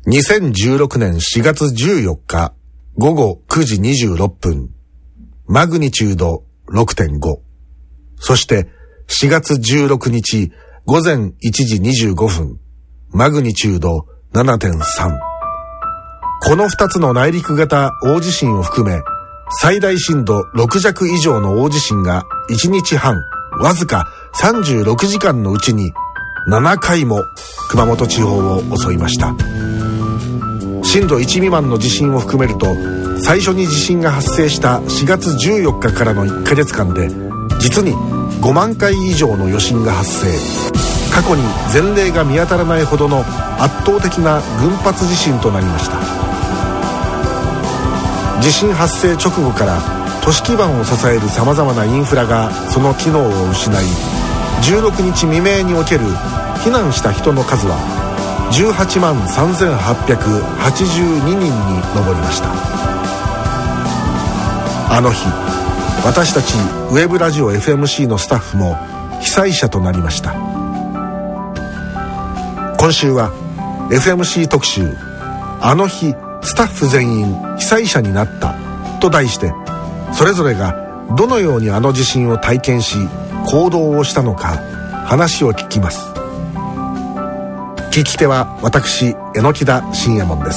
2016年4月14日午後9時26分、マグニチュード 6.5。そして4月16日午前1時25分、マグニチュード 7.3。この2つの内陸型大地震を含め、最大震度6弱以上の大地震が1日半、わずか36時間のうちに7回も熊本地方を襲いました。震度1未満の地震を含めると、最初に地震が発生した4月14日からの1ヶ月間で実に5万回以上の余震が発生。過去に前例が見当たらないほどの圧倒的な群発地震となりました。地震発生直後から都市基盤を支えるさまざまなインフラがその機能を失い、16日未明における避難した人の数は18万3882人に上りました。あの日、私たちウェブラジオ FMC のスタッフも被災者となりました。今週は FMC 特集、あの日スタッフ全員被災者になったと題して、それぞれがどのようにあの地震を体験し行動をしたのか話を聞きます。聞き手は私、榎田信也門です。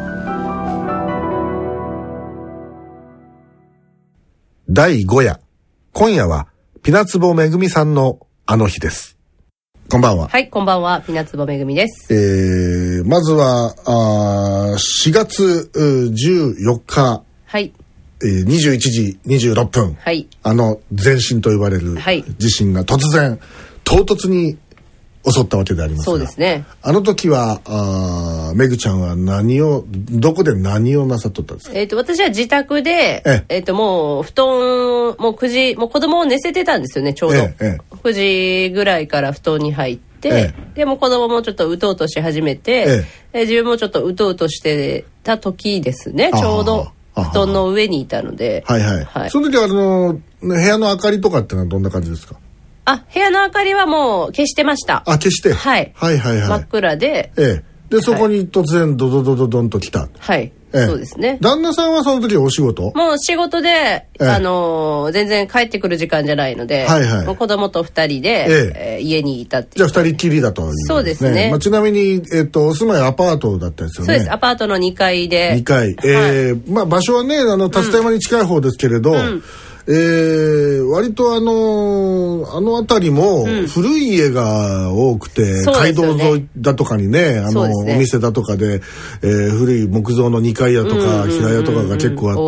第5夜、今夜はピナツボめぐみさんのあの日です。こんばんは。 はい、こんばんは。ピナツボめぐみです。 まずは4月14日、 はい、 21時26分、 はい、 前震と呼ばれる地震が突然、唐突に襲ったわけでありますが、 そうですね。 あの時はめぐちゃんはどこで何をなさっとったんですか？ 私は自宅で、もう布団もう9時、もう子供を寝せてたんですよね、ちょうど、9時ぐらいから布団に入って、でも子供もちょっとうとうとし始めて、自分もちょっとうとうとしてた時ですね。ちょうど布団の上にいたので、はいはいはい、 その時は部屋の明かりとかってのはどんな感じですか？ 部屋の明かりはもう消してました。 消して、 はい、はいはいはい、真っ暗で、 でそこに突然ドドドドドンと来た。 はい、そうですね。 旦那さんはその時お仕事？ もう仕事で、全然帰ってくる時間じゃないので、はいはい、もう子供と2人で、家にいたっていう。 じゃあ2人きりだという、ね。 そうですね。 ちなみに、お住まいアパートだったんですよね。 そうです。アパートの2階で。 2階。場所はね、竜田山に近い方ですけれど、割とあの辺りも古い家が多くて、街道沿いだとかにね、お店だとかで、古い木造の2階屋とか平屋とかが結構あって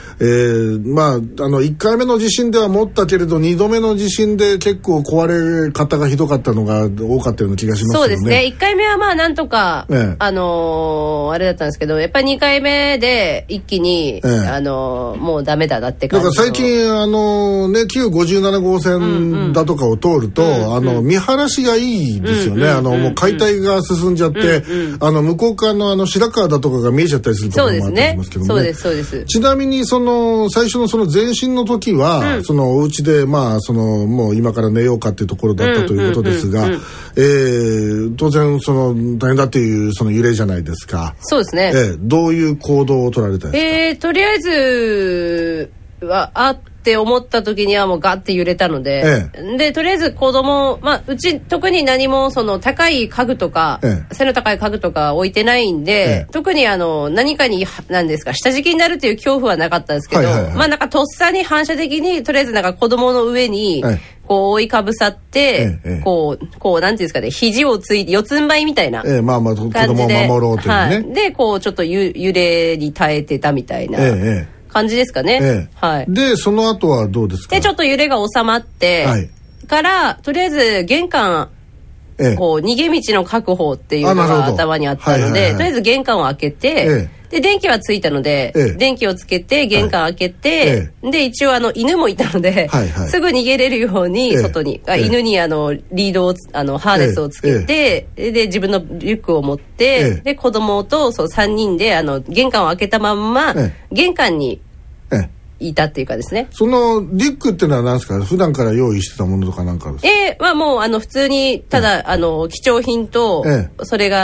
、1回目の地震では持ったけれど2度目の地震で結構壊れ方がひどかったのが多かったような気がしますよね。 そうですね。1回目はなんとか、あれだったんですけど、やっぱり2回目で一気に、もうダメだなって感じ。 だから最近旧57号線だとかを通ると、見晴らしがいいですよね。もう解体が進んじゃって、向こう側の白川だとかが見えちゃったりするところもあったりしますけどね。 そうですそうですそうです。 ちなみに最初のその前震の時は、お家でもう今から寝ようかっていうところだったということですが、当然大変だっていうその揺れじゃないですか。 そうですね。 どういう行動を取られたんですか？ とりあえずはって思った時にはもうガッて揺れたので、でとりあえず子供、うち特に何もその高い家具とか、背の高い家具とか置いてないんで、特に何かに何ですか下敷きになるという恐怖はなかったんですけど、なんかとっさに反射的にとりあえずなんか子供の上に、こう覆いかぶさって、こうなんていうんですかね、肘をついて四つん這いみたいな感じで、 子供を守ろうというね、 でこうちょっと揺れに耐えてたみたいな。感じですかね。はい。 でその後はどうですか？ でちょっと揺れが収まって、からとりあえず玄関、こう逃げ道の確保っていうのが頭にあったので、とりあえず玄関を開けて、で電気はついたので、電気をつけて玄関開けて、で一応犬もいたので、すぐ逃げれるように外に、犬にリードをハーネスをつけて、で自分のリュックを持って、で子供と3人で玄関を開けたまんま、玄関にいたっていうかですね。 そのリュックってのは何ですか？普段から用意してたものとかなんかですか？ もう普通にただ、貴重品と、それが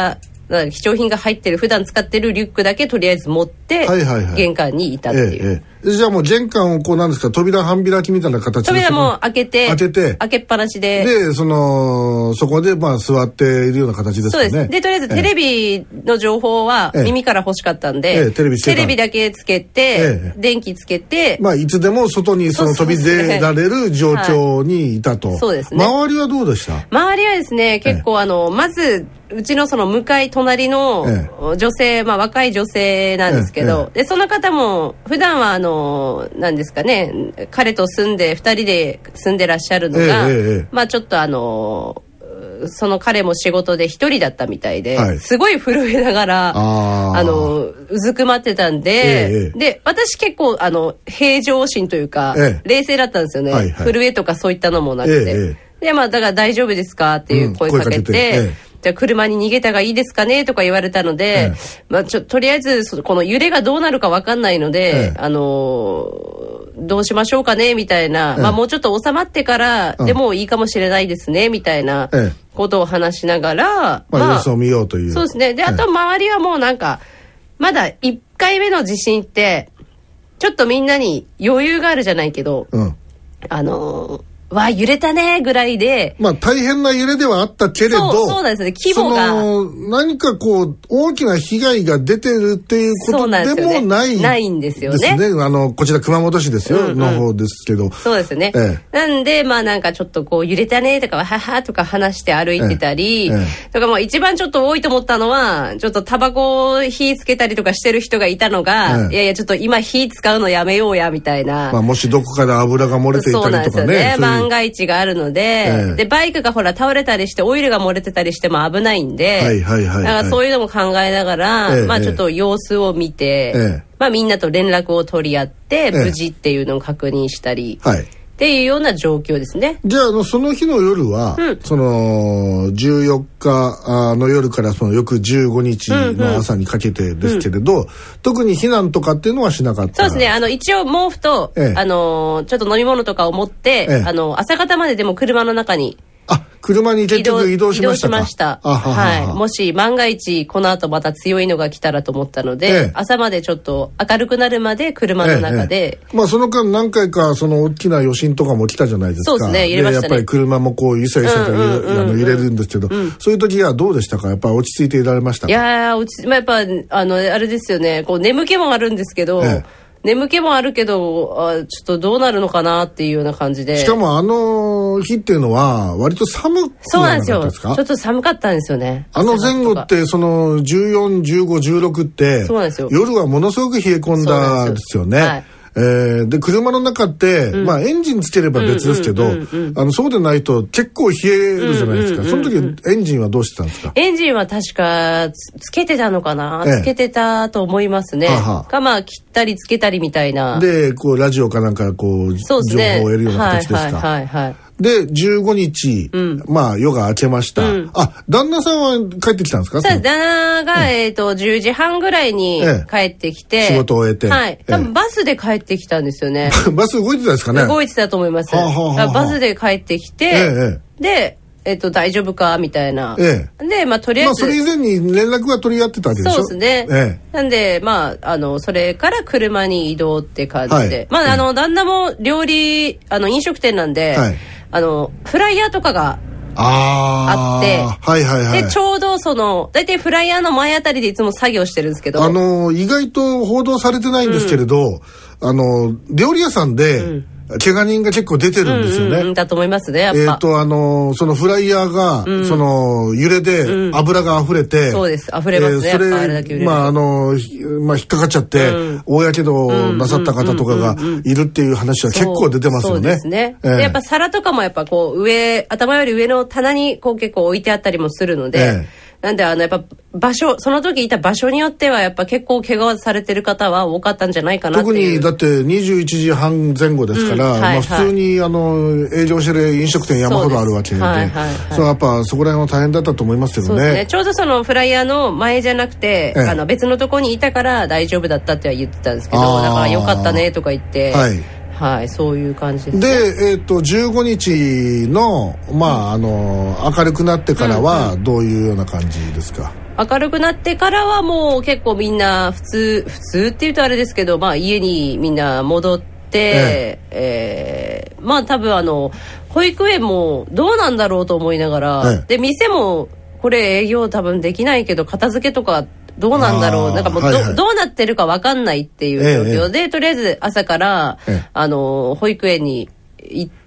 貴重品が入ってる普段使ってるリュックだけとりあえず持って、玄関にいたっていう。 じゃあもう玄関をこうなんですか、扉半開きみたいな形で。 扉も開けっぱなしで。 で、そこでまあ座っているような形ですかね。 そうです。で、とりあえずテレビの情報は耳から欲しかったんで、テレビだけつけて、電気つけて。 まあいつでも外に飛び出られる状況にいたと。 そうですね。 周りはどうでした？ 周りはですね、結構まず、うちの向かい隣の女性、まあ若い女性なんですけど、で、その方も普段はなんですかね、彼と2人で住んでらっしゃるのが、まあちょっとその彼も仕事で一人だったみたいで、すごい震えながら、うずくまってたんで、で、私結構平常心というか、冷静だったんですよね。震えとかそういったのもなくて。で、まあだから大丈夫ですかっていう声かけて、じゃあ車に逃げた方がいいですかねとか言われたので、まあとりあえずこの揺れがどうなるか分かんないので、どうしましょうかねみたいな、まあもうちょっと収まってからでもいいかもしれないですねみたいなことを話しながら、 まあ様子を見ようという。 そうですね。で、あと周りはもうなんか、まだ1回目の地震って、ちょっとみんなに余裕があるじゃないけど、わあ揺れたねぐらいで、 まあ大変な揺れではあったけれど、 そうなんですね、規模が何かこう大きな被害が出てるっていうことでもないんですよね。 こちら熊本市ですよ、の方ですけど、 そうですね。なんでまあなんかちょっとこう揺れたねとかわははとか話して歩いてたり、とかもう一番ちょっと多いと思ったのは、ちょっとタバコ火つけたりとかしてる人がいたのが、いやいやちょっと今火使うのやめようやみたいな。 まあもしどこかで油が漏れていたりとかね。 万が一があるので、でバイクがほら倒れたりしてオイルが漏れてたりしても危ないんで、だからそういうのも考えながら、まあちょっと様子を見て、まあみんなと連絡を取り合って無事っていうのを確認したり。っていうような状況ですね。 じゃあその日の夜は、その14日の夜からその翌15日の朝にかけてですけれど、特に避難とかっていうのはしなかった。 そうですね。一応毛布と、ちょっと飲み物とかを持って、朝方まででも車の中に。 車に結局移動しましたか？ 移動しました。はい。もし万が一この後また強いのが来たらと思ったので、朝までちょっと明るくなるまで車の中で。 まあその間何回かその大きな余震とかも来たじゃないですか。 そうですね。入れましたね。 やっぱり車もこうゆさゆさと揺れるんですけど、そういう時はどうでしたか？やっぱり落ち着いていられましたか？ いやー、まあやっぱあれですよね。こう眠気もあるんですけど。眠気もあるけど、ちょっとどうなるのかなっていうような感じで。 しかも日っていうのは割と寒くなかったですか？ そうなんですよ。ちょっと寒かったんですよね。 前後ってその14、15、16って、 そうなんですよ。 夜はものすごく冷え込んだんですよね。で車の中って、まあエンジンつければ別ですけど、そうでないと結構冷えるじゃないですか。その時エンジンはどうしてたんですか？ エンジンは確かつけてたのかな、つけてたと思いますね。まあ切ったりつけたりみたいな。でこうラジオかなんかこう情報を得るような形ですか？で15日、まあ夜が明けました。旦那さんは帰ってきたんですか？ そうです。旦那が10時半ぐらいに帰ってきて、 仕事を終えて、 多分バスで帰ってきたんですよね。 バス動いてたんですかね？ 動いてたと思います。バスで帰ってきて、で大丈夫かみたいな。でまあとりあえず、 それ以前に連絡は取り合ってたわけでしょ？ そうですね。なんでまあそれから車に移動って感じで、まあ旦那も料理飲食店なんで。フライヤーとかがあって、でちょうど大体フライヤーの前あたりでいつも作業してるんですけど、 意外と報道されてないんですけれど、料理屋さんで、怪我人が結構出てるんですよね。 だと思いますね、やっぱ。 そのフライヤーが、揺れで油が溢れて、 そうです、溢れますね。それ、 まあ引っかかっちゃって、大やけどなさった方とかがいるっていう話は結構出てますよね。 そうですね。で、やっぱ皿とかもやっぱこう頭より上の棚にこう結構置いてあったりもするので、なんでやっぱその時いた場所によってはやっぱ結構怪我されてる方は多かったんじゃないかなっていう。 特にだって21時半前後ですから、まあ普通に営業してる飲食店山ほどあるわけで、そうやっぱそこら辺は大変だったと思いますけどね。 そうですね。ちょうどそのフライヤーの前じゃなくて、別のとこにいたから大丈夫だったっては言ってたんですけど、だからよかったねとか言って。はい、そういう感じですね。 で、15日の、まあ、明るくなってからは、どういうような感じですか？ 明るくなってからはもう結構みんな普通っていうとあれですけど、まあ家にみんな戻って、まあ多分保育園もどうなんだろうと思いながら、で店もこれ営業多分できないけど片付けとかどうなんだろう、なんかもうどうなってるか分かんないっていう状況で、とりあえず朝から保育園に行って、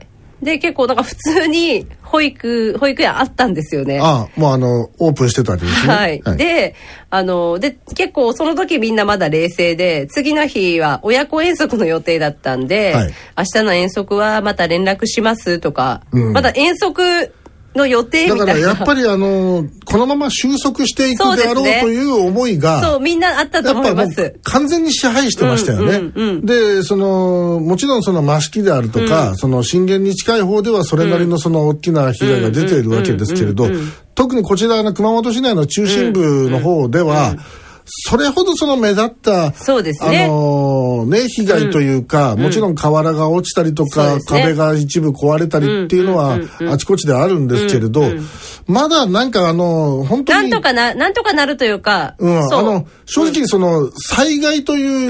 で結構なんか普通に保育園あったんですよね。 もうオープンしてたわけですね。 はい。で結構その時みんなまだ冷静で、次の日は親子遠足の予定だったんで、明日の遠足はまた連絡しますとか、まだ遠足の予定みたいな。 だからやっぱりこのまま収束していくであろうという思いが、 そうみんなあったと思います。 完全に支配してましたよね。でもちろんその益城であるとか、その震源に近い方ではそれなりのその大きな被害が出ているわけですけれど、特にこちらの熊本市内の中心部の方では、それほどその目立った、 そうですね。 被害というか、もちろん瓦が落ちたりとか、壁が一部壊れたりっていうのは、あちこちであるんですけれど、まだなんか本当に。 なんとかなるというか、 正直その、災害という、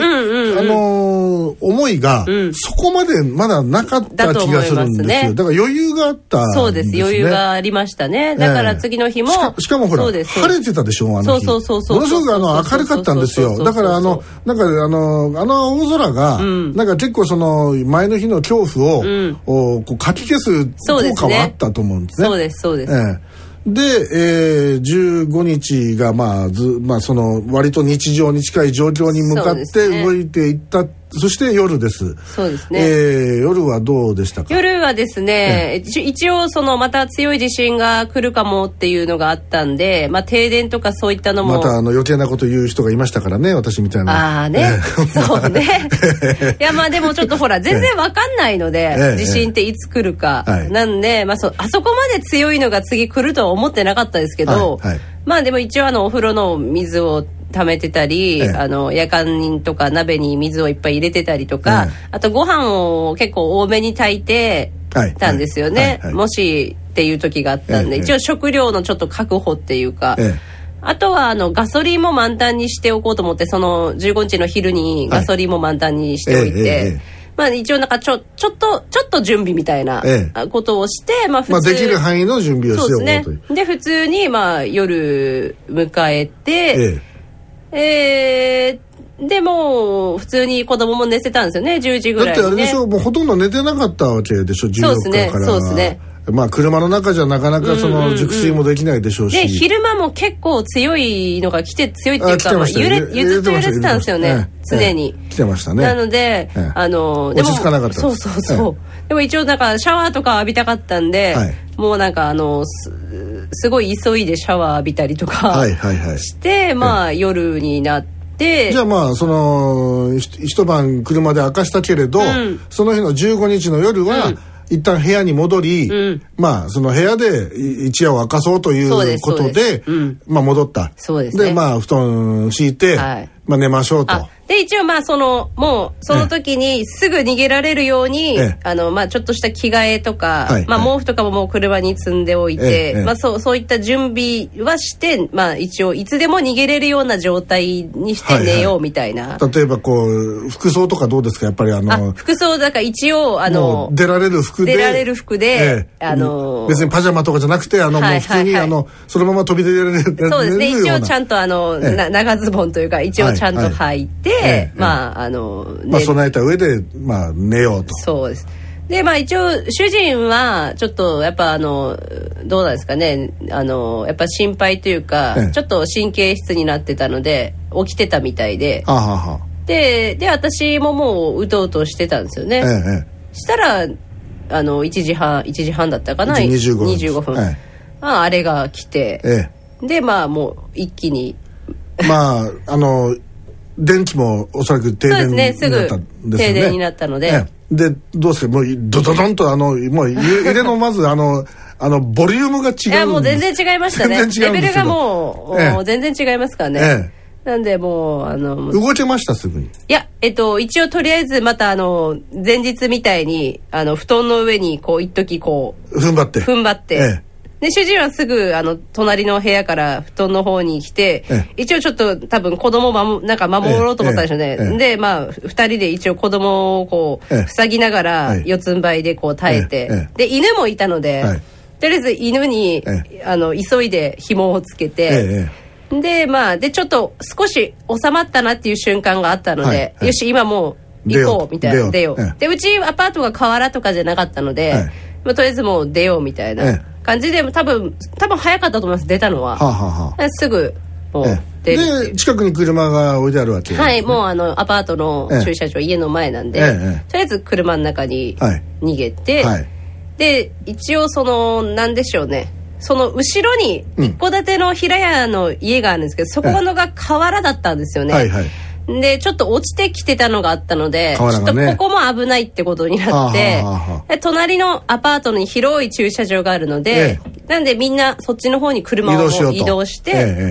思いが、そこまでまだなかった気がするんですよ。だから余裕があったんですね。 そうです、余裕がありましたね。だから次の日も。 しかもほら、晴れてたでしょ、日。 そう。 ものすごく明るかったんですよ。だからなんか青空が、なんか結構その前の日の恐怖を、こうかき消す効果はあったと思うんですね。 そうです。 で、15日がその割と日常に近い状況に向かって動いていった。そして夜です。 そうですね。 夜はどうでしたか？ 夜はですね、一応また強い地震が来るかもっていうのがあったんで、停電とかそういったのも。 また余計なこと言う人がいましたからね、私みたいな。 そうね。いやでもちょっとほら、全然わかんないので、地震っていつ来るか。なんで、あそこまで強いのが次来るとは思ってなかったですけど、でも一応お風呂の水を溜めてたり、夜間とか鍋に水をいっぱい入れてたりとか、あとご飯を結構多めに炊いてたんですよね。もしっていう時があったんで、一応食料のちょっと確保っていうか、あとはガソリンも満タンにしておこうと思って、その15日の昼にガソリンも満タンにしておいて、一応なんかちょっと準備みたいなことをして、 普通できる範囲の準備をしておこうという。 そうですね。で普通に夜迎えて、でも普通に子供も寝てたんですよね、10時ぐらいに、ね。 だってあれでしょ、もうほとんど寝てなかったわけでしょ、14日からは。 そうですね。 車の中じゃなかなかその熟睡もできないでしょうし。 で昼間も結構強いのが強いっていうか、ずっと揺れてたんですよね、常に。 来てましたね。 なので、 落ち着かなかった。 そう。でも一応なんかシャワーとか浴びたかったんで、もうなんかすごい急いでシャワー浴びたりとかして、夜になって。 じゃあその一晩車で明かしたけれど、その日の15日の夜は、一旦部屋に戻り、その部屋で一夜を明かそうということで、戻った。 そうですね。 で、布団敷いて、寝ましょうと。 で、一応もうその時にすぐ逃げられるように、ちょっとした着替えとか、毛布とかももう車に積んでおいて、そういった準備はして、一応いつでも逃げれるような状態にして寝ようみたいな。 例えば服装とかどうですか、やっぱり服装だから一応出られる服で、別にパジャマとかじゃなくて、もう普通にそのまま飛び出られるような。 そうですね、一応ちゃんと長ズボンというか一応ちゃんと履いて、 備えた上で寝ようと。 そうです。で一応主人はちょっとやっぱどうなんですかね、やっぱ心配というか、ちょっと神経質になってたので起きてたみたいで、で私ももううとうとしてたんですよね。したら1時半だったかな、25分、あれが来て、でもう一気に電気もおそらく停電になったんですよね。すぐ停電になったので、 でどうですか、もうドドドンともう揺れのまずボリュームが違う。いやもう全然違いましたね。レベルがもう全然違いますからね。なんでもう動けました、すぐに。 いや一応とりあえずまた前日みたいに布団の上に一時踏ん張って、 で主人はすぐ隣の部屋から布団の方に来て、一応ちょっと多分子供なんか守ろうと思ったんでしょうね。でまあ2人で一応子供をこう塞ぎながら四つん這いでこう耐えて、で犬もいたので、とりあえず犬に急いで紐をつけて、でまあでちょっと少し収まったなっていう瞬間があったので、よし今もう行こうみたいな、出よう。でうちアパートが河原とかじゃなかったので、とりあえずもう出ようみたいな感じで、多分早かったと思います、出たのは。すぐもう出る。 で近くに車が置いてあるわけ。 はい、もうアパートの駐車場、家の前なんで、とりあえず車の中に逃げて、で一応なんでしょうね、その後ろに一戸建ての平屋の家があるんですけど、そこのが河原だったんですよね。でちょっと落ちてきてたのがあったので、ちょっとここも危ないってことになって、で隣のアパートに広い駐車場があるので、なんでみんなそっちの方に車を移動して、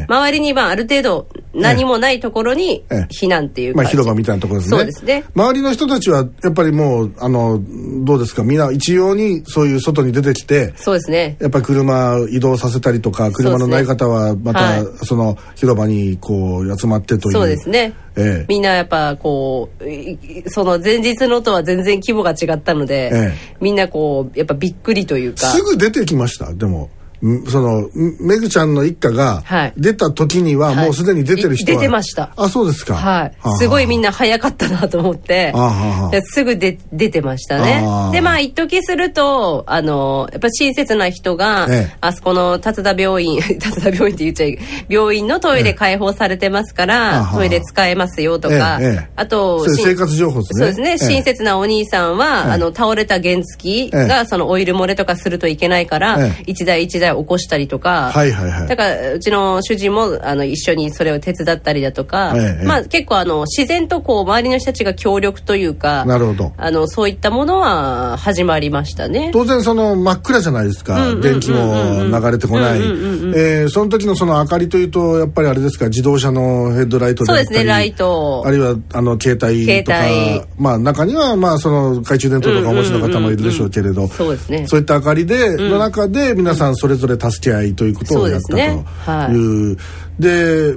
周りにある程度何もないところに避難っていう感じ、 広場みたいなところですね。 そうですね。 周りの人たちはやっぱりもうどうですか、みんな一様にそういう外に出てきて、 そうですね、 やっぱり車移動させたりとか、車のない方はまたその広場にこう集まってという。 そうですね。みんなやっぱこうその前日のとは全然規模が違ったので、みんなこうやっぱびっくりというか。 すぐ出てきました。でもそのめぐちゃんの一家が出た時にはもうすでに出てる人は、 出てました。 あ、そうですか。 はい。すごいみんな早かったなと思って、すぐ出てましたね。で一時するとやっぱ親切な人が、あそこの辰田病院って言っちゃい、病院のトイレ開放されてますから、トイレ使えますよとか、あと生活情報ですね。 そうですね。親切なお兄さんは倒れた原付がそのオイル漏れとかするといけないから、一台一台起こしたりとか、だからうちの主人も一緒にそれを手伝ったりだとか、結構自然とこう周りの人たちが協力というか、 なるほど、 そういったものは始まりましたね。 当然真っ暗じゃないですか、電気も流れてこない。その時のその明かりというとやっぱりあれですか、自動車のヘッドライトであったり、 そうですね、ライト、 あるいは携帯とか、中にはその懐中電灯とかお持ちの方もいるでしょうけれど、 そうですね、 そういった明かりの中で皆さんそれぞれ助け合いということをやったという。で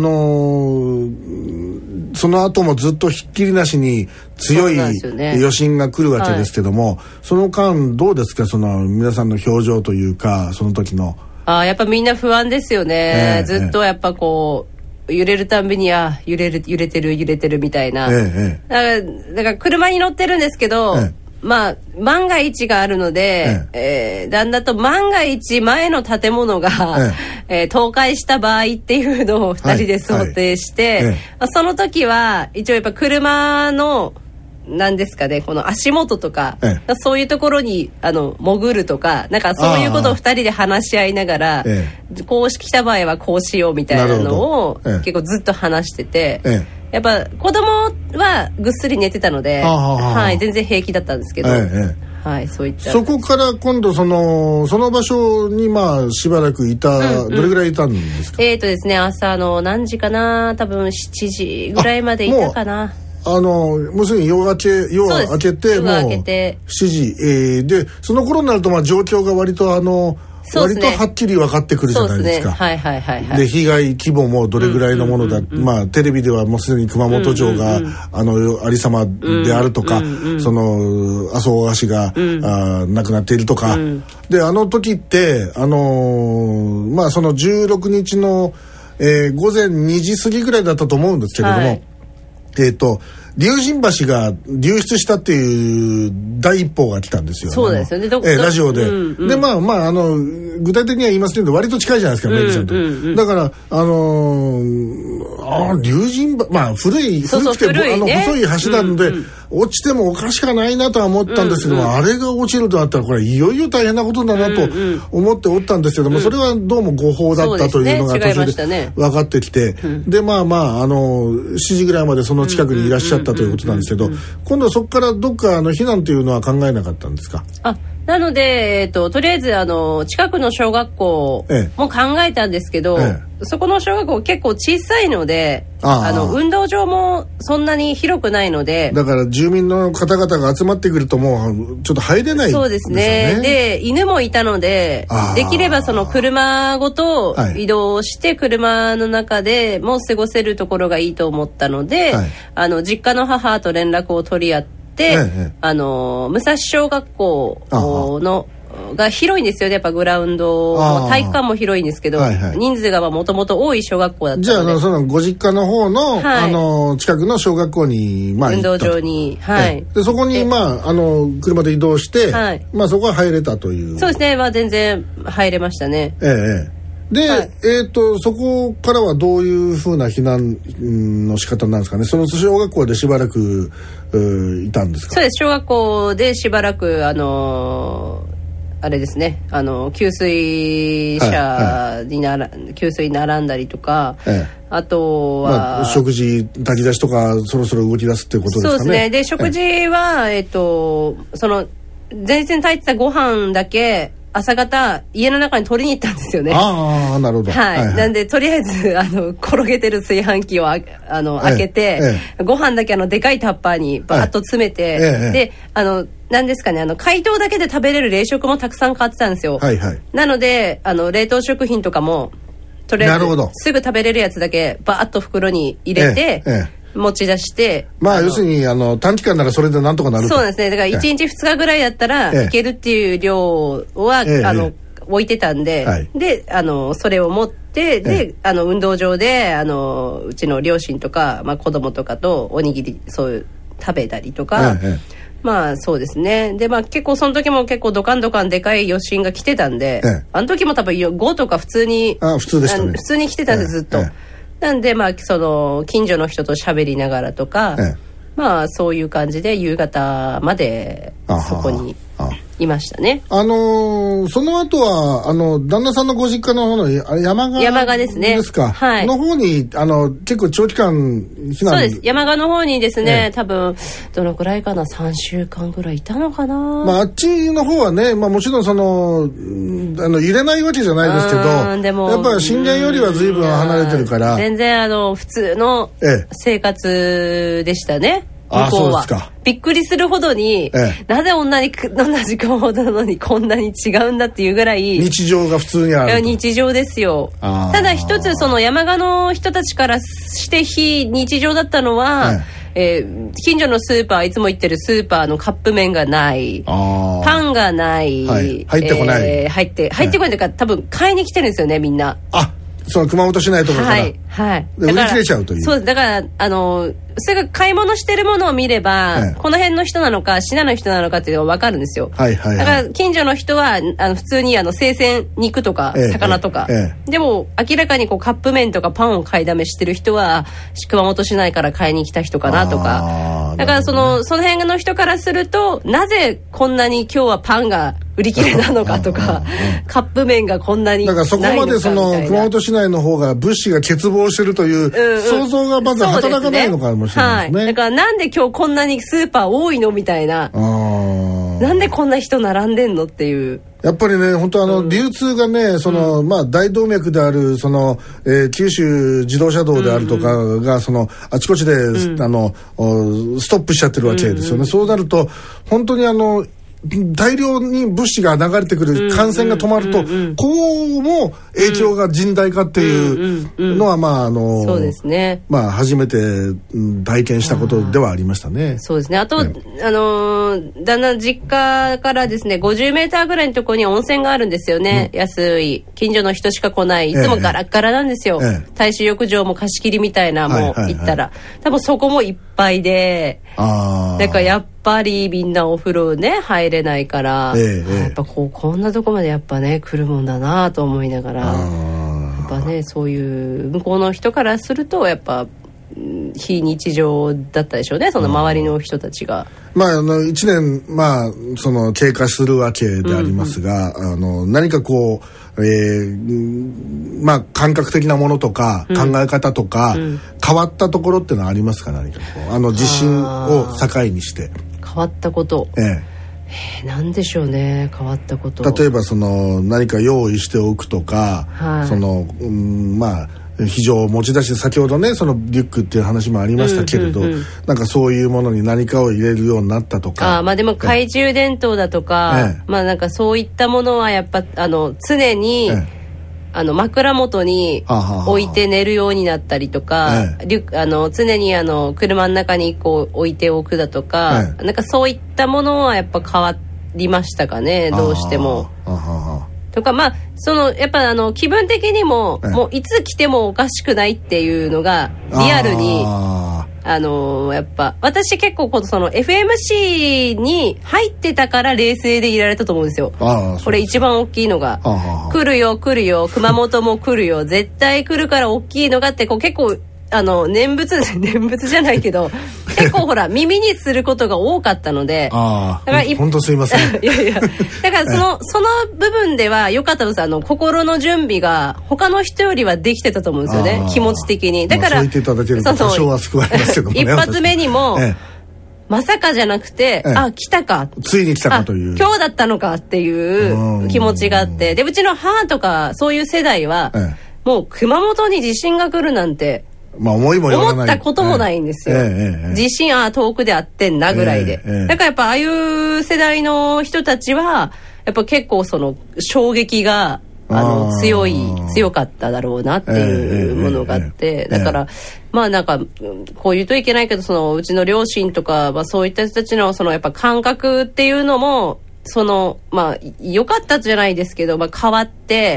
その後もずっとひっきりなしに強い余震が来るわけですけども、その間どうですか、その皆さんの表情というか、その時の。 やっぱみんな不安ですよね。ずっとやっぱこう揺れるたんびに揺れてるみたいな。だから車に乗ってるんですけど、万が一があるので、だんだんと万が一前の建物が、倒壊した場合っていうのを2人で想定して、その時は一応やっぱ車の何ですかね、この足元とか、そういうところに潜るとか、なんかそういうことを2人で話し合いながら、こう来た場合はこうしようみたいなのを結構ずっと話してて、やっぱ子供はぐっすり寝てたので、全然平気だったんですけど、そういった。 そこから今度その場所にしばらくいた、どれぐらいいたんですか？ ですね、朝何時かな、多分7時ぐらいまでいたかな。 もうすぐに夜明けてもう7時、でその頃になると状況が割と割とはっきり分かってくるじゃないですか。で被害規模もどれぐらいのものだ、テレビではもうすでに熊本城が有様であるとか、その麻生大橋が亡くなっているとか、で時ってその16日の午前2時過ぎぐらいだったと思うんですけれども、龍神橋が流出したっていう第一報が来たんですよ。 そうですよね。 ラジオで。で具体的には言いますけど割と近いじゃないですか、メグちゃんと。だから龍神橋、古くて細い橋なので、落ちてもおかしくはないなとは思ったんですけども、あれが落ちるとなったらこれいよいよ大変なことだなと思っておったんですけども、それはどうも誤報だったというのが途中で分かってきて、で7時ぐらいまでその近くにいらっしゃったということなんですけど、今度はそこからどっか避難というのは考えなかったんですか？ なので、とりあえず近くの小学校も考えたんですけど、そこの小学校結構小さいので、運動場もそんなに広くないので、 だから住民の方々が集まってくるともうちょっと入れないですよね。 そうですね。で犬もいたので、できればその車ごと移動して車の中でも過ごせるところがいいと思ったので、実家の母と連絡を取り合って、武蔵小学校のが広いんですよね。やっぱグラウンドも体育館も広いんですけど、人数がもともと多い小学校だったので、 じゃあそのご実家の方の、近くの小学校に、 運動場に、 でそこに、車で移動して、そこは入れたという。 そうですね。全然入れましたね。 で、そこからはどういうふうな避難の仕方なんですかね。その小学校でしばらくいたんですか。 そうです。小学校でしばらくあれですね、給水車に給水に並んだりとか、あとは、 食事炊き出しとかそろそろ動き出すっていうことですかね。 そうですね。で食事は、その前日に炊いてたご飯だけ朝方家の中に取りに行ったんですよね。 なるほど。 なんでとりあえず転げてる炊飯器を開けて、ご飯だけでかいタッパーにバーッと詰めて、でなんですかね、解凍だけで食べれる冷食もたくさん買ってたんですよ。なので冷凍食品とかもとりあえずすぐ食べれるやつだけバーッと袋に入れて、持ち出して、 要するに短期間ならそれでなんとかなると。 そうですね。だから1日2日ぐらいだったらいけるっていう量は、置いてたんで、でそれを持って、で運動場でうちの両親とか、子供とかとおにぎりそういう食べたりとか、そうですね。で結構その時も結構ドカンドカンでかい余震が来てたんで、あの時も多分5とか普通に普通でしたね。 普通に来てたんですずっと。なんでその近所の人と喋りながらとか、そういう感じで夕方までそこにいましたね。 その後は旦那さんのご実家の方の山鹿ですね。 ですか。の方に結構長期間避難。 そうです。山鹿の方にですね、多分どのくらいかな、3週間ぐらいいたのかな。 あっちの方はね、もちろん入れないわけじゃないですけど、 でもやっぱり震源よりは随分離れてるから、 全然普通の生活でしたね。向こうはびっくりするほどに、なぜ同じほどなのにこんなに違うんだっていうぐらい日常が普通にある。 日常ですよ。ただ一つその山鹿の人たちからして非日常だったのは、近所のスーパー、いつも行ってるスーパーのカップ麺がない、パンがない、 入ってこない、 入ってこないというか、多分買いに来てるんですよね、みんな。 その熊本市内とかから、売り切れちゃうという。 そうです。だからすぐ買い物してるものを見れば、この辺の人なのか信濃の人なのかっていうのが分かるんですよ。だから近所の人は普通に生鮮肉とか魚とか、でも明らかにカップ麺とかパンを買いだめしてる人は熊本市内から買いに来た人かなとか、だからその辺の人からすると、なぜこんなに今日はパンが売り切れなのかとか、カップ麺がこんなにないのかみたいな。 だからそこまで熊本市内の方が物資が欠乏してるという想像がまず働かないのかもしれないですね。 だからなんで今日こんなにスーパー多いのみたいな、なんでこんな人並んでんのっていう。 やっぱりね、本当流通がね、大動脈である九州自動車道であるとかがあちこちで、ストップしちゃってるわけですよね。そうなると本当に大量に物資が流れてくる、感染が止まると、こうも影響が甚大かっていうのはそうですね。 初めて体験したことではありましたね。 そうですね。あと、旦那実家からですね、50メーターぐらいのところに温泉があるんですよね。安い、近所の人しか来ない、いつもガラッガラなんですよ。大衆浴場も貸し切りみたいな、もう行ったら、多分そこもいっぱいで、だからやっぱりみんなお風呂ね入れないから、やっぱこんなとこまでやっぱね来るもんだなと思いながら、やっぱねそういう向こうの人からするとやっぱ非日常だったでしょうね、その周りの人たちが。 1年経過するわけでありますが、何か感覚的なものとか、考え方とか、変わったところってのはありますか？何か地震を境にして変わったこと、 なんでしょうね、変わったこと。 例えば何か用意しておくとか、はい、まあ非常持ち出し、先ほどねリュックっていう話もありましたけれど、なんかそういうものに何かを入れるようになったとか。 まあでも懐中電灯だとか、まあなんかそういったものはやっぱ常に、枕元に置いて寝るようになったりとか、常に車の中にこう置いておくだとか、なんかそういったものはやっぱ変わりましたかね、どうしても。とか、まあやっぱ気分的にも、もういつ来てもおかしくないっていうのがリアルにやっぱ私結構FMC に入ってたから冷静でいられたと思うんですよ。これ一番大きいのが来るよ来るよ、熊本も来るよ絶対来るから大きいのがって結構念仏じゃないけど結構ほら耳にすることが多かったので、 だから本当すいませんいやだからその部分では良かったです。心の準備が他の人よりはできてたと思うんですよね、気持ち的に。だから、 そう言っていただけると多少は救われますけどもね。 一発目にも、まさかじゃなくて、来たか、 ついに来たかという、 今日だったのかっていう気持ちがあって、でうちの母とかそういう世代は、もう熊本に地震が来るなんて思ったこともないんですよ。地震遠くであってんなぐらいで、だからやっぱああいう世代の人たちはやっぱ結構衝撃が強かっただろうなっていうものがあって、だからまあなんかこう言うといけないけどうちの両親とか、そういった人たちのやっぱ感覚っていうのもまあ良かったじゃないですけど、変わって、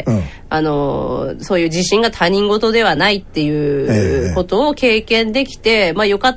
そういう地震が他人事ではないっていうことを経験できて、良かった、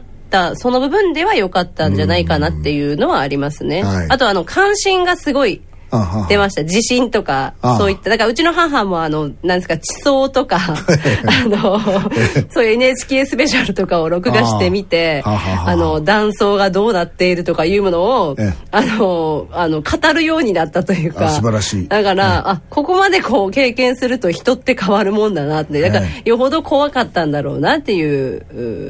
その部分では良かったんじゃないかなっていうのはありますね。あと関心がすごい出ました。地震とかそういった、だからうちの母もなんですか、地層とかそういう NHK スペシャルとかを録画してみて、断層がどうなっているとかいうものを語るようになったというか。 素晴らしい。 だからここまでこう経験すると人って変わるもんだなって、だからよほど怖かったんだろうなっていう、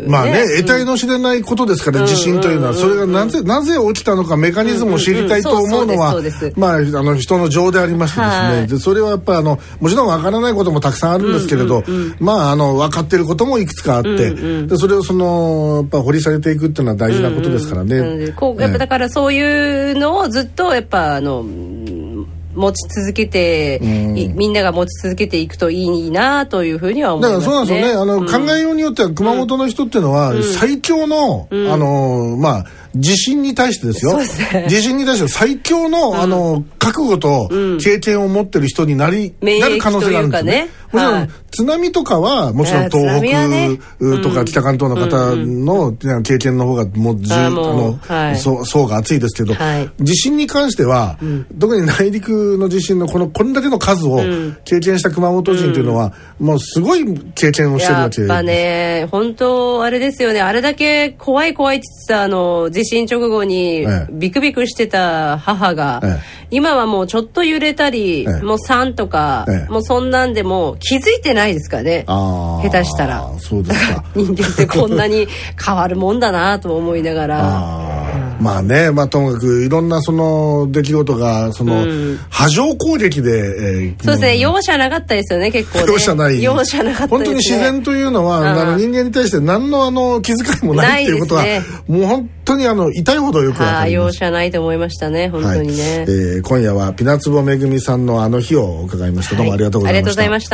まあね、得体の知れないことですから、地震というのはそれがなぜ起きたのか、メカニズムを知りたいと思うのは、まあ人の情でありましてですね、でそれはやっぱりもちろんわからないこともたくさんあるんですけれど、まあ分かっていることもいくつかあって、でそれをやっぱ掘り下げていくっていうのは大事なことですからね。 やっぱだからそういうのをずっとやっぱ持ち続けて、みんなが持ち続けていくといいなというふうには思いますね。 だからそうなんですよね。考えようによっては熊本の人っていうのは最強のまあ地震に対してですよ。地震に対して最強の覚悟と経験を持ってる人になる可能性があるんですね。もちろん津波とかはもちろん東北とか北関東の方の経験の方がもう層が厚いですけど、地震に関しては特に内陸の地震のこれだけの数を経験した熊本人というのはもうすごい経験をしてるわけで。 やっぱね、本当あれですよね。あれだけ怖いって言ってた地震直後にビクビクしてた母が、今はもうちょっと揺れたり、もう3とか、もうそんなんでも気づいてないですかね。下手したら。 そうですか。 人間ってこんなに変わるもんだなと思いながら。 まあね、ともかくいろんな出来事が波状攻撃で、 そうですね、容赦なかったですよね、結構ね。容赦なかったですね。 本当に自然というのは人間に対して何の気遣いもないっていうことは、もう本当に痛いほどよくわかります。 容赦ないと思いましたね、本当にね。 今夜はピナツボめぐみさんの日を伺いました。どうもありがとうございました。 ありがとうございました。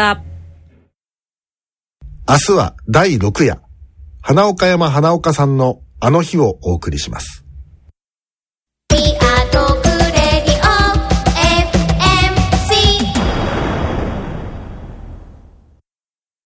明日は第6夜、花岡山花岡さんの日をお送りします。